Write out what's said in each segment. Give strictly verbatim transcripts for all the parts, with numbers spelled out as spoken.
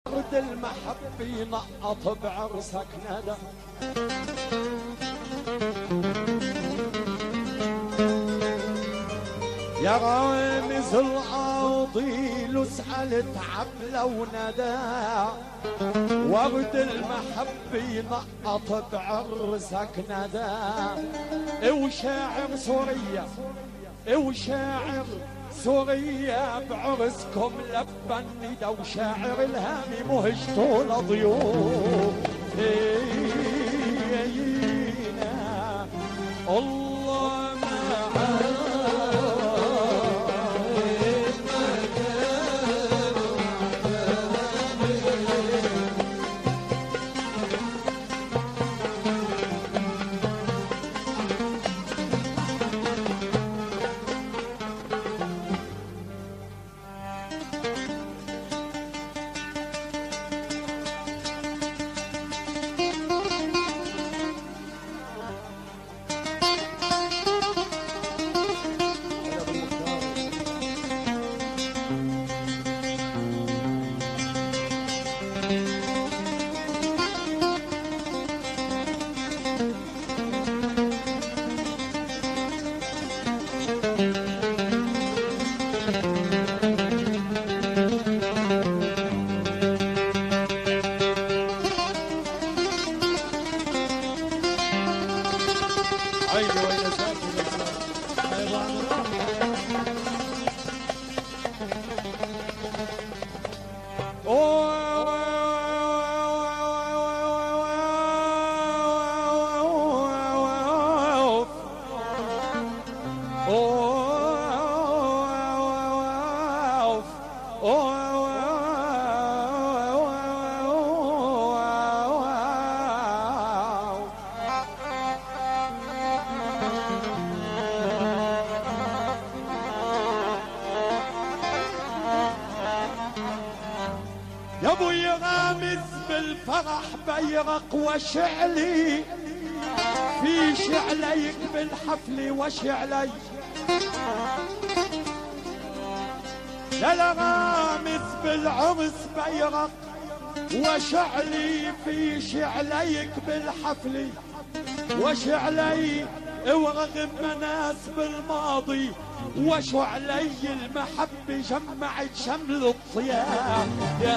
ورد المحب ينقط بعرسك ندى، يا رامز الأرض اسأل تعب وندى، ورد المحب ينقط بعرسك ندى. وشاعر سوريا وشاعر سوريا بعرسكم لبى الندى، وشاعر الهامي مهج طول ضيوف الله معانا. يا ابوي غامز بالفرح بيرق وشعلي في شعليك بالحفل وشعلي، لا لا غامز بالعرس بيرق وشعلي في شعليك بالحفل وشعلي، ورغم مناسب الماضي وشعلي المحبة جمعت شمل الطياب يا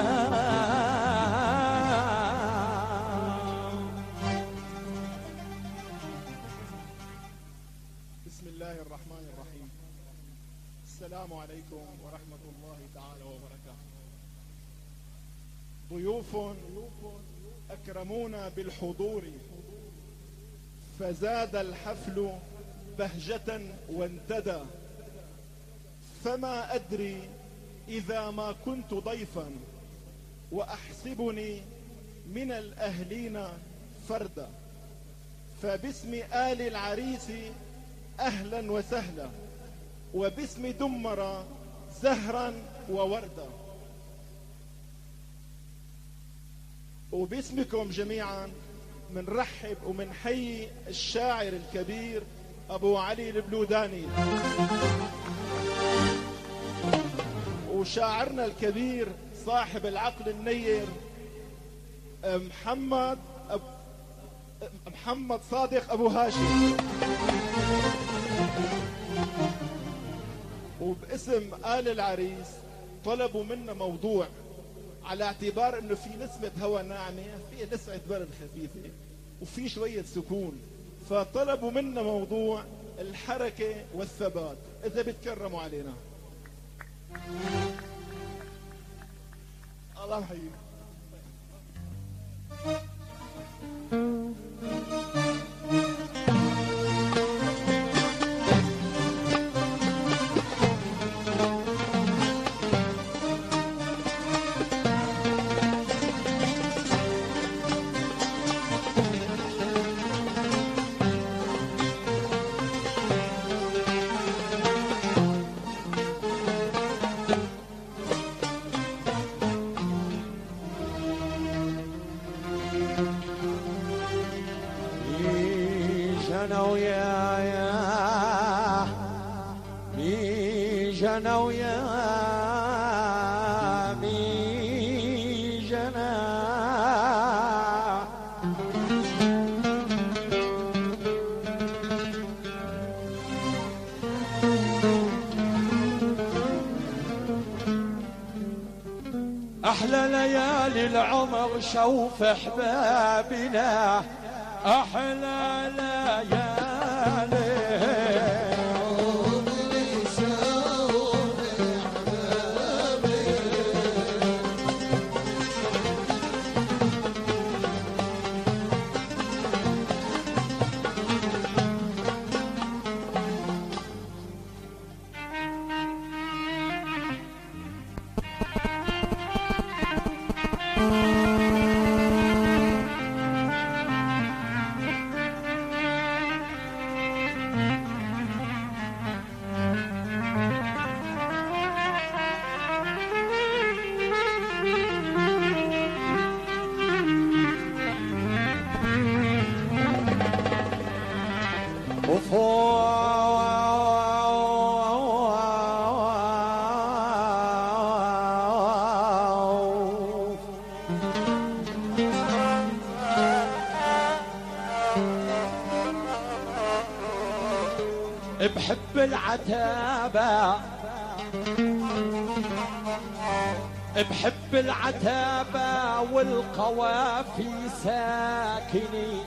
بسم الله الرحمن الرحيم. السلام عليكم ورحمة الله تعالى وبركاته. ضيوف أكرمونا بالحضور فزاد الحفل بهجة وانتدى، فما أدري إذا ما كنت ضيفا وأحسبني من الأهلين فردا، فباسم آل العريس أهلا وسهلا، وباسم دمر زهرا ووردا، وباسمكم جميعا منرحب ومنحيي الشاعر الكبير أبو علي البلوداني، وشاعرنا الكبير صاحب العقل النير محمد أب... محمد صادق أبو هاشم، وباسم آل العريس طلبوا منا موضوع على اعتبار انه في نسمة هواء ناعمة، في نسمة برد خفيفة، وفي شوية سكون، فطلبوا منا موضوع الحركة والثبات. اذا بتكرموا علينا الله يحييك. انا ويايا ميج انا ويا ميج جناح أحلى ليالي العمر شوف أحبابنا أحلى ليالي بحب العتابة بحب العتابة والقوافي ساكني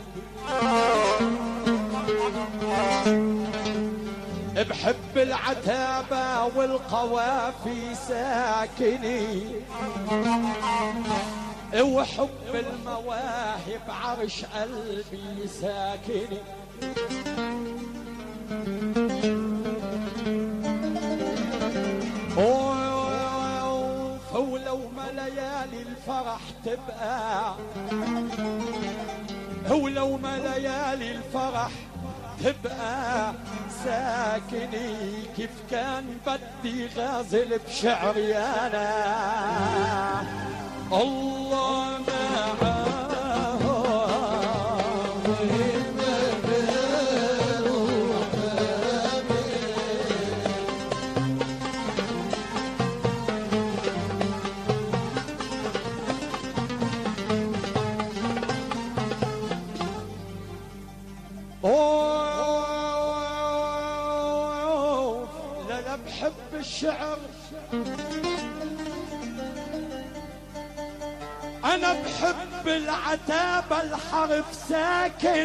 بحب العتابة والقوافي ساكني وحب المواهب عرش قلبي ساكني ولو ما ليالي الفرح تبقى ولو ما ليالي الفرح تبقى ساكني كيف كان بدي غازل بشعري انا الله معاه بحب الشعر أنا بحب العتابة الحرف ساكن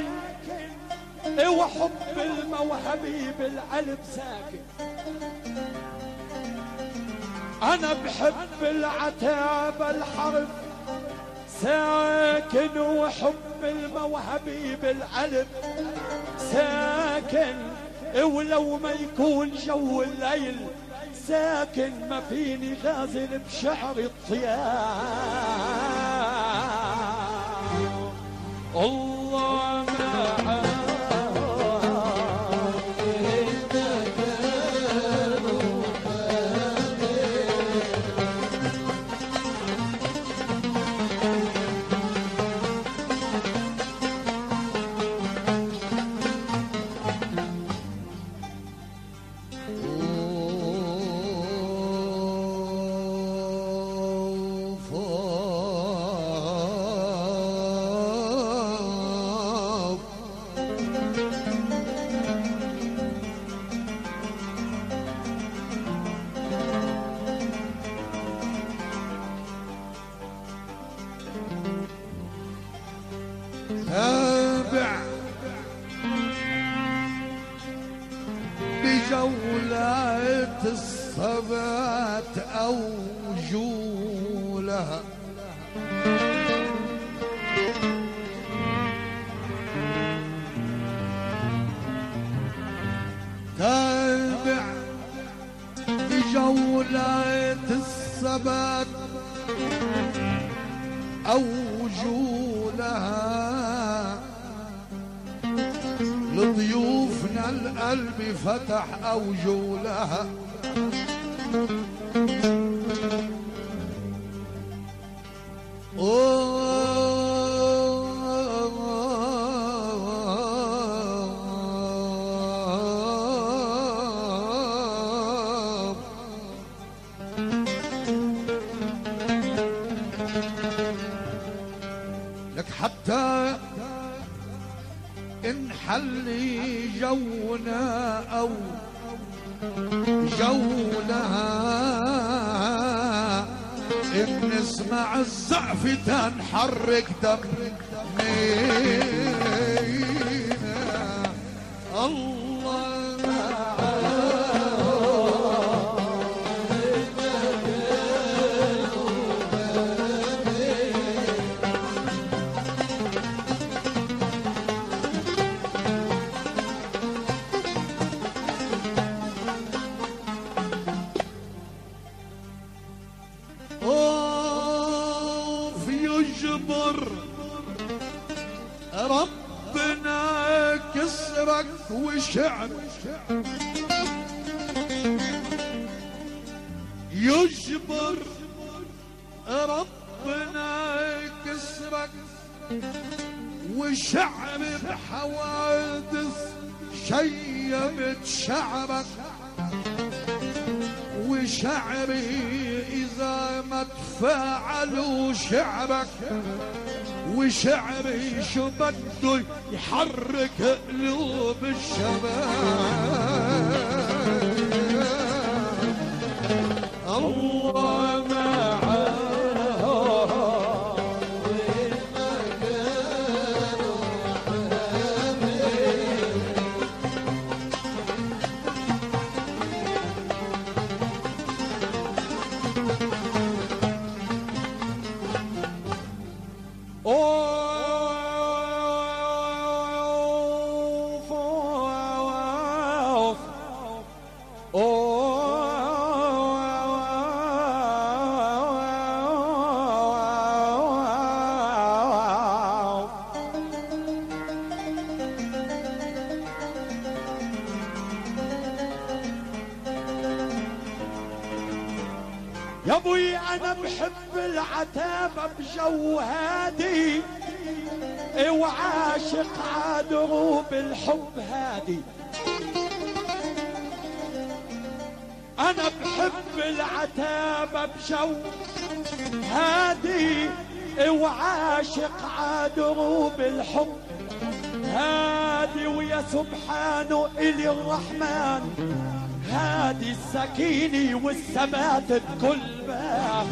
وحب الموهبي بالقلب ساكن أنا بحب العتابة الحرف ساكن وحب الموهبي بالقلب ساكن ولو ما يكون جو الليل ساكن ما فيني غازل بشعر الطيار الله معاه تابع بجولات الصبات أو جولها تابع بجولات الصبات أو جولها لضيوفنا القلب فتح أوجولها لك حتى انحلي جونا أو جولها إن نسمع الزعف تنحرك دمينا الله ربنا كسرك وشعب يجبر ربنا كسرك وشعب بحوادث شيبت شعبك وشعبي إذا ما تفاعلوا شعبك وشعبي شو بده يحرك قلوب الشباب الله معاه يا ابوي انا بحب العتابة بجو هادي وعاشق عدروب الحب هادي انا بحب العتابة بجو هادي وعاشق عدروب الحب هادي ويا سبحانه إلي الرحمن هادي السكينة والثبات بكل باب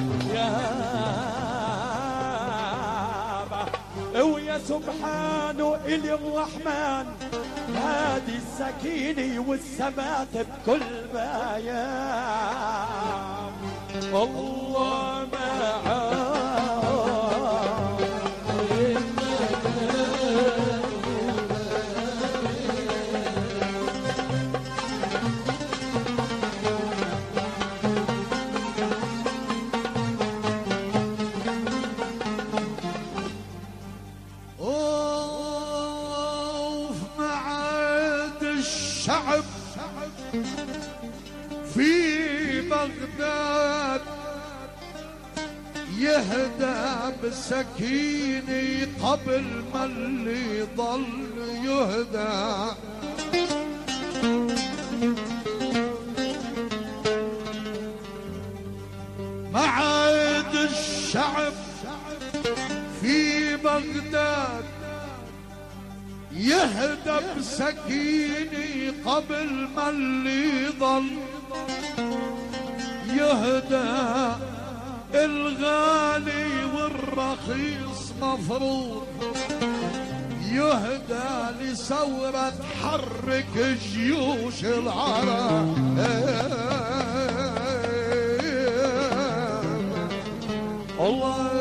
يا ويا سبحانه إلي الرحمن هادي السكينة والثبات بكل باب الله معاه الشعب في بغداد يهدى بسكينة قبل ما اللي ضل يهدى معاد الشعب في بغداد يهدى بسكينة قبل ما اللي ضل يهدى الغالي والرخيص مفروض يهدى لثورة تحرك جيوش العرب الله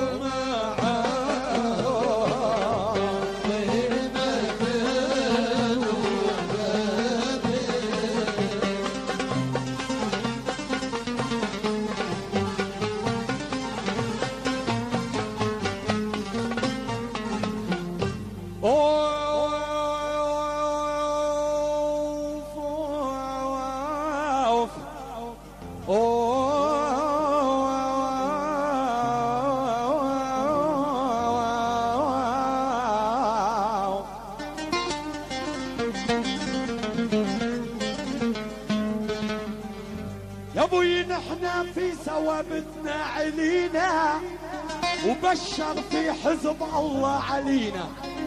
يا ابوي نحنا في ثوابتنا علينا وبشر في حزب الله علينا.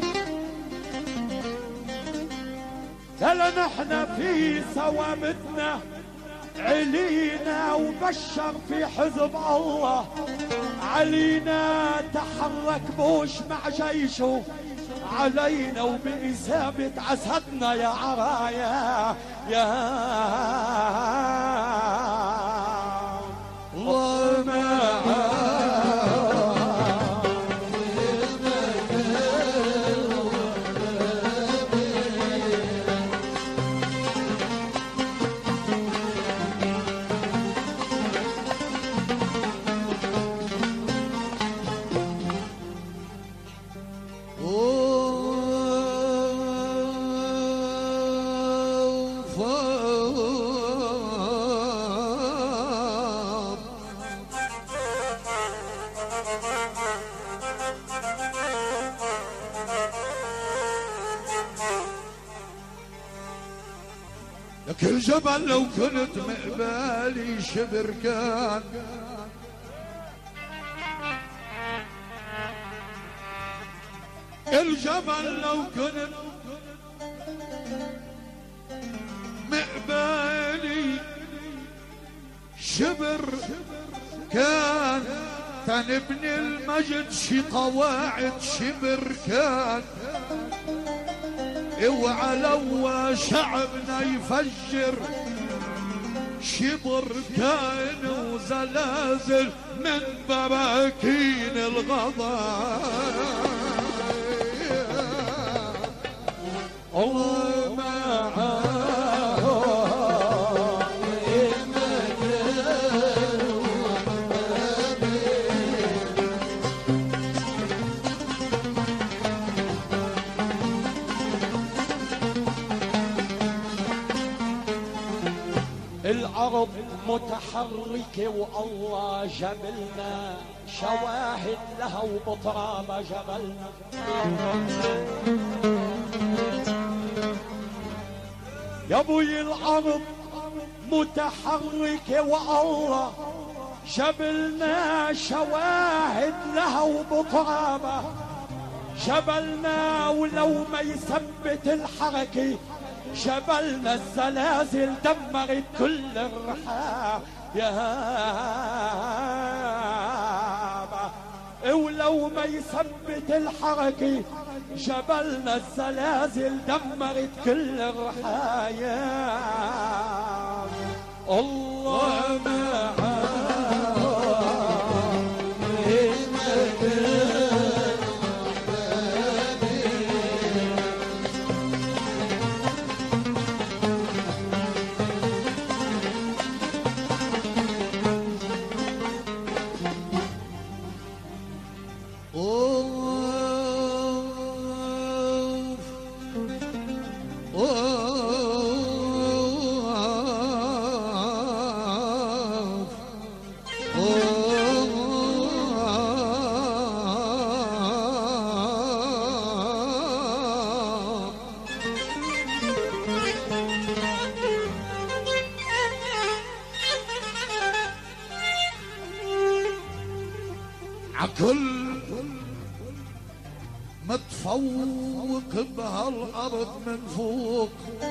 لا نحن في سوامتنا علينا، وبشر في حزب الله علينا. تحرك بوش مع جيشه علينا، وبإثابة عسدنا يا عرايا يا الله معانا. كل جبل لو كنت مقبالي شبر كان، الجبل لو كنت مقبالي شبر كان، تنبني المجد شي قواعد شبر كان. اوعى لو شعبنا يفجر شبر كان، وزلازل من براكين الغضب. الله معاه الأرض متحركة والله جبلنا شواهد لها وبطرابة جبلنا. يا ابوي الأرض متحركة والله جبلنا شواهد لها وبطرابة جبلنا، ولو ما يثبت الحركة جبلنا الزلازل دمرت كل الرحاب يابا. ولو ما يثبت الحركة جبلنا الزلازل دمرت كل الرحايا. الله معاه عكل متفوق بهالارض من فوق،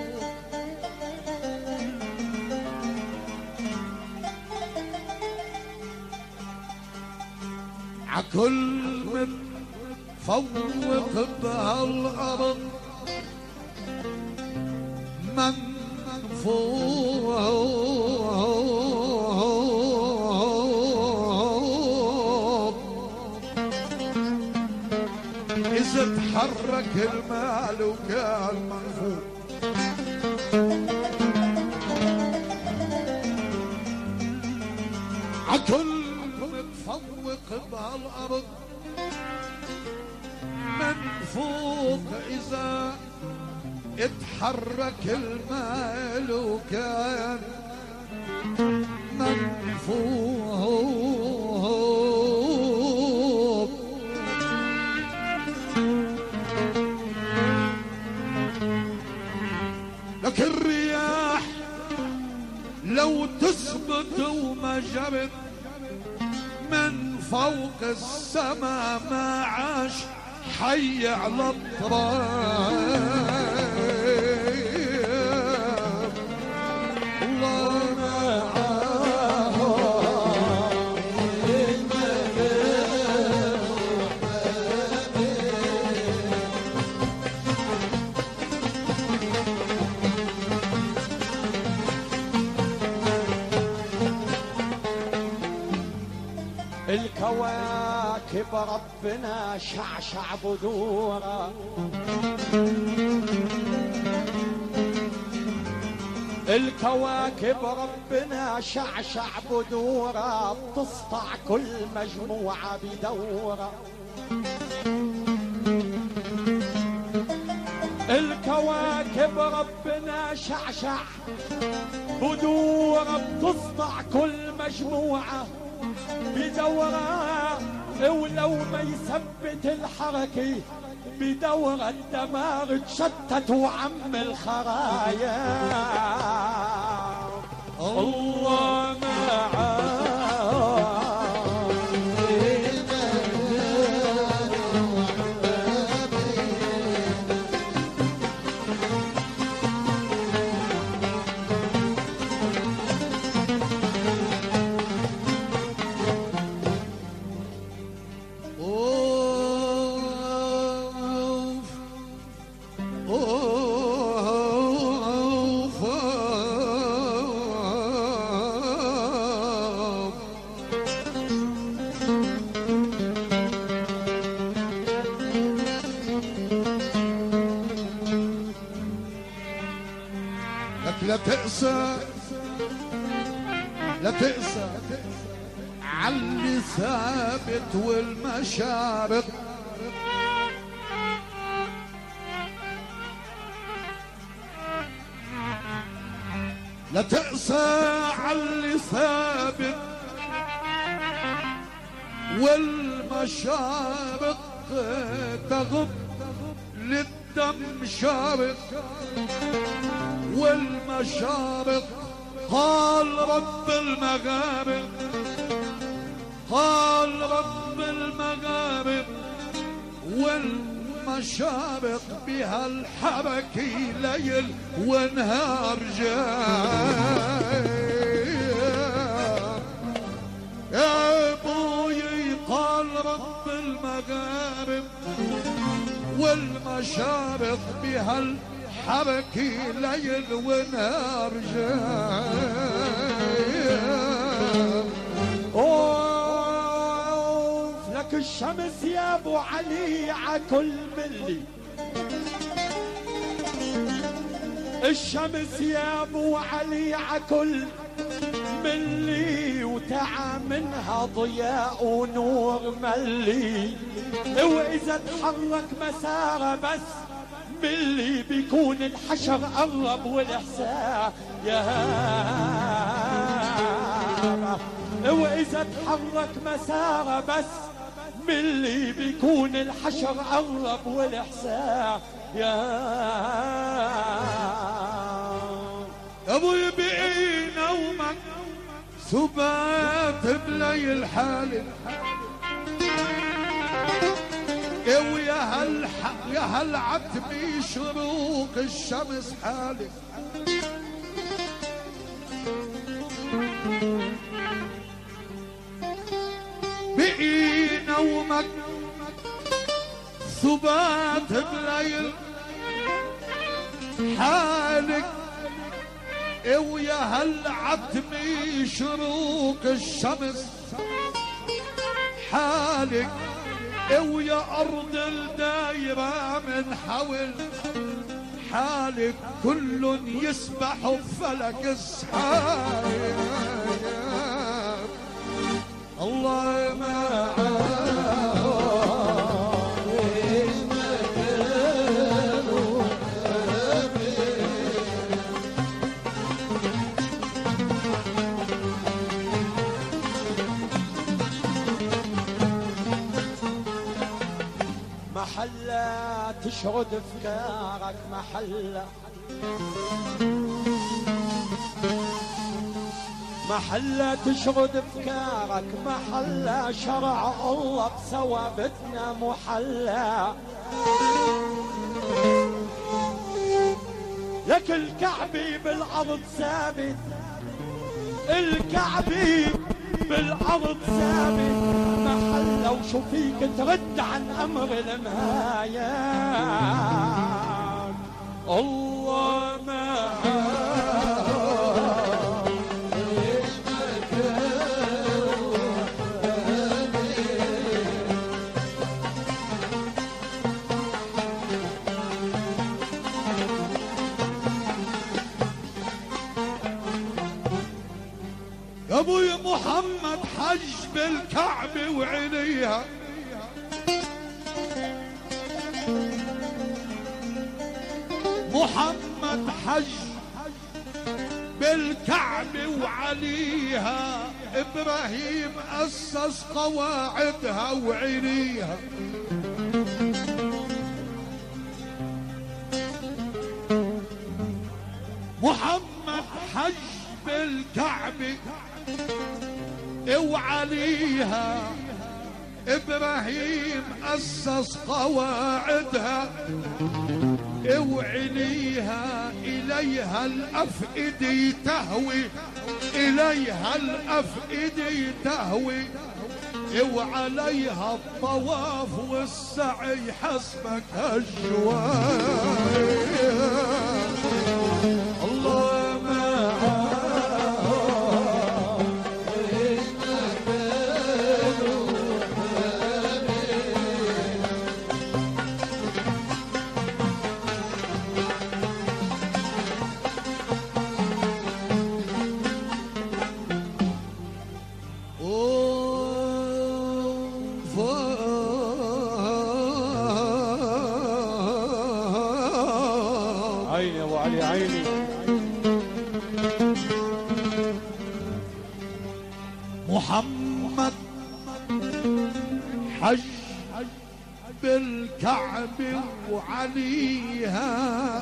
عكل متفوق بهالارض من فوق. إذا تحرك المال وكان منفوق، عكل متفوق بهالأرض من فوق. إذا اتحرك المال وكان من فوق. لك الرياح لو تثبت وما جرت من فوق السما ما عاش حي على التراب. الله الكواكب ربنا شعشع بدورة، الكواكب ربنا شعشع بدورة، بتسطع كل مجموعة بدورة. الكواكب ربنا شعشع بدورة، بتسطع كل مجموعة بدورة، ولو ما يثبت الحركة بدورة الدمار تشتت وعم الخرايا. الله معاه لا تقسى لا تقسى عاللي ثابت والمشارق، لا تقسى عاللي ثابت والمشارق، تغب للدم شارق والمشارق. قال رب المغارب، قال رب المغارب والمشارق، بها الحركي ليل ونهار جاي. يا ابوي قال رب المغارب والمشارق، بها الحركي ليل ونهار جاي. اوف لك الشمس يا ابو علي عكل ملي، الشمس يا ابو علي عكل ملي، وتعا منها ضياء ونور ملي، واذا تحرك مساره بس ملي بيكون الحشر قرب والاحساء يا هابة. واذا تحرك مساره بس ملي بيكون الحشر قرب والاحساء يا ابوي بقي نومك ثبات بليل حالك، ويا هل يا هل عتمي شروق الشمس حالك. بقي نومك ثبات بليل حالك، ويا هل عتمي شروق الشمس حالك، ويا أرض الدايرة من حول حالك، كل يسبح بفلك السحاب. الله معاه محلة تشرد افكارك، محلة محلة تشغد افكارك، محلة شرع الله بثوابتنا محلة. لك الكعبي بالارض ثابت، الكعبي بالارض ثابت، محلة وشو فيك ترد عن امر المهايات. الله معاك ابوي محمد حج بالكعبة وعليها، محمد حج بالكعبة وعليها، ابراهيم اسس قواعدها وعليها. محمد حج بالكعبة وعليها، ابراهيم اسس قواعدها وعليها. اليها الافئدة تهوي، اليها الافئدة تهوي، وعليها الطواف والسعي حسبك هالجواي. الله معاك محمد حج بالكعبة وعليها،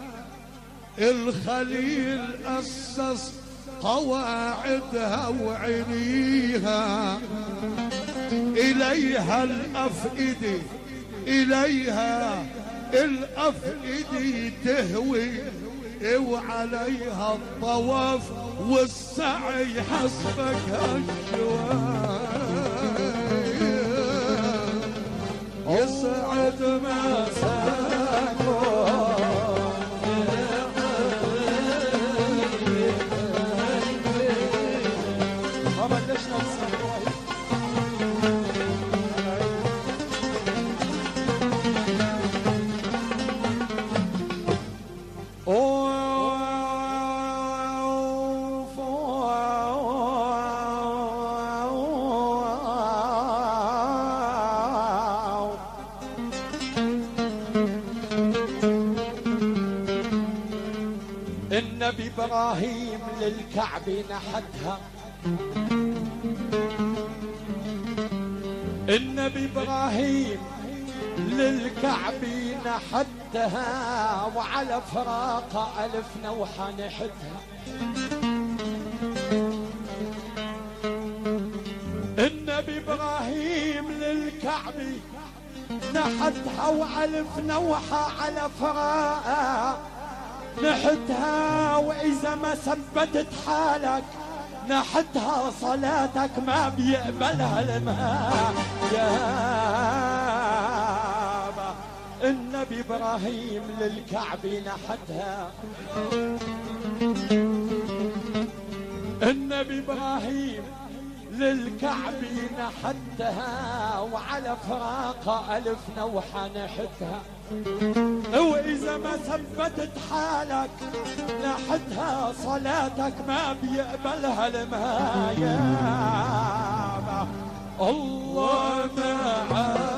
الخليل أسس قواعدها وعليها. إليها الأفئدة، إليها الأفئدة تهوي، وعليها الطواف والسعي حسبك هالشواي. يسعد مساكم ما بدشنا نسوي. النبي إبراهيم للكعبة نحتها، النبي إبراهيم للكعبة نحتها، وعلى فراق ألف نوحة نحتها. النبي إبراهيم للكعبة نحتها، وألف نوحة على فراق نحتها. وإذا ما ثبتت حالك نحتها، صلاتك ما بيقبلها الماء. يابا النبي إبراهيم للكعبة نحتها، النبي إبراهيم للكعبة نحتها، وعلى فراق ألف نوحة نحتها. وإذا ما ثبتت حالك نحتها، صلاتك ما بيقبلها الماء. الله معاك